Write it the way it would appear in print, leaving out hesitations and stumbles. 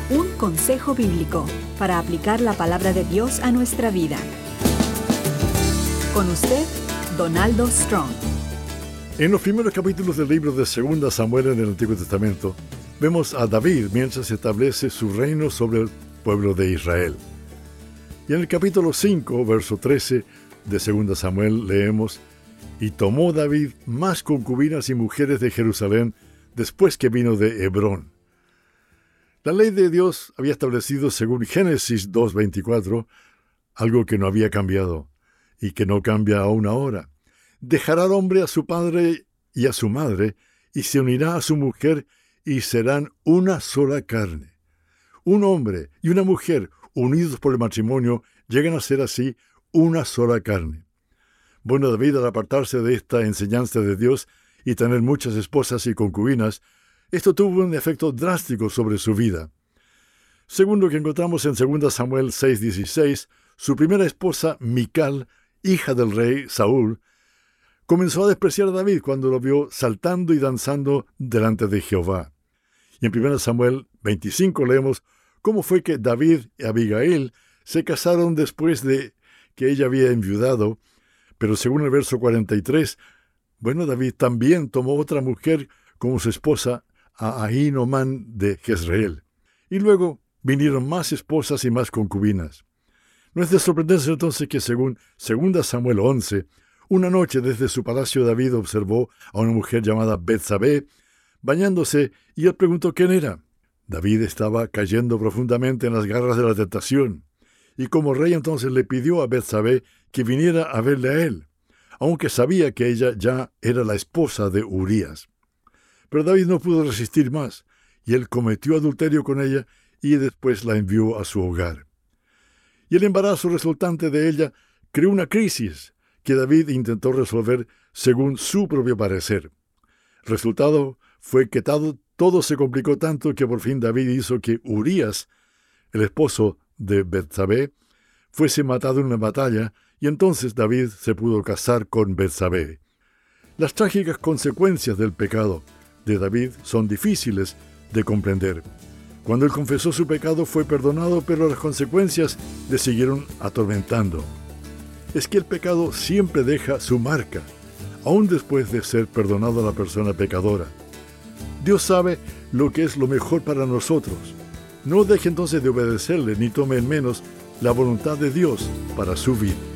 Un consejo bíblico para aplicar la palabra de Dios a nuestra vida. Con usted, Donaldo Strong. En los primeros capítulos del libro de 2 Samuel en el Antiguo Testamento, vemos a David mientras establece su reino sobre el pueblo de Israel. Y en el capítulo 5, verso 13 de 2 Samuel leemos: «Y tomó David más concubinas y mujeres de Jerusalén después que vino de Hebrón». La ley de Dios había establecido, según Génesis 2:24, algo que no había cambiado y que no cambia aún ahora. Dejará al hombre a su padre y a su madre, y se unirá a su mujer, y serán una sola carne. Un hombre y una mujer unidos por el matrimonio llegan a ser así una sola carne. Bueno, David, al apartarse de esta enseñanza de Dios y tener muchas esposas y concubinas, esto tuvo un efecto drástico sobre su vida. Según lo que encontramos en 2 Samuel 6:16, su primera esposa, Mical, hija del rey Saúl, comenzó a despreciar a David cuando lo vio saltando y danzando delante de Jehová. Y en 1 Samuel 25 leemos cómo fue que David y Abigail se casaron después de que ella había enviudado, pero según el verso 43, David también tomó otra mujer como su esposa, a Ahinoam de Jezreel. Y luego vinieron más esposas y más concubinas. No es de sorprenderse entonces que según 2 Samuel 11, una noche desde su palacio David observó a una mujer llamada Betsabé bañándose, y él preguntó quién era. David estaba cayendo profundamente en las garras de la tentación, y como rey entonces le pidió a Betsabé que viniera a verle a él, aunque sabía que ella ya era la esposa de Urías. Pero David no pudo resistir más, y él cometió adulterio con ella y después la envió a su hogar. Y el embarazo resultante de ella creó una crisis que David intentó resolver según su propio parecer. El resultado fue que todo se complicó tanto que por fin David hizo que Urías, el esposo de Betsabé, fuese matado en una batalla, y entonces David se pudo casar con Betsabé. Las trágicas consecuencias del pecado de David son difíciles de comprender. Cuando él confesó su pecado fue perdonado, pero las consecuencias le siguieron atormentando. Es que el pecado siempre deja su marca, aún después de ser perdonado a la persona pecadora. Dios sabe lo que es lo mejor para nosotros. No deje entonces de obedecerle, ni tome en menos la voluntad de Dios para su vida.